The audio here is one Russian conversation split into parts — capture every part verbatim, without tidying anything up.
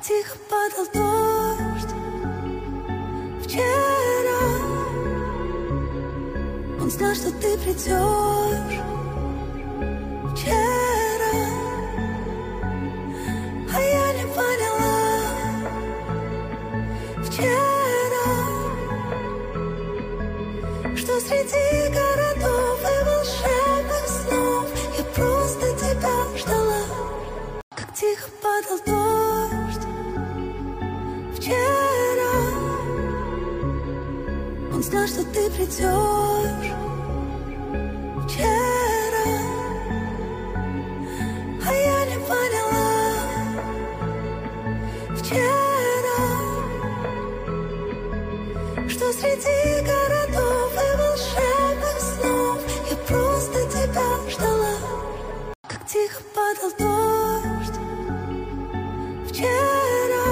тихо падал дождь вчера. Он знал, что ты придешь вчера, а я не поняла вчера, что среди городов и волшебных снов я просто тебя ждала. Как тихо падал дождь вчера. Он знал, что ты придешь вчера, а я не поняла вчера, что среди городов и волшебных снов я просто тебя ждала. Как тихо падал дождь вчера.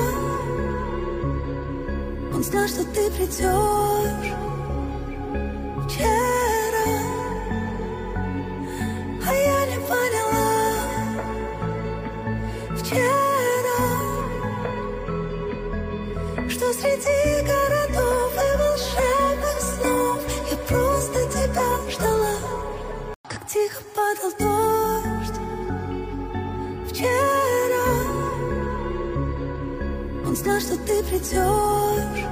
Он знал, что ты придешь вчера, а я не поняла вчера, что среди городов и волшебных снов я просто тебя ждала. Как тихо падал дождь вчера. Он знал, что ты придешь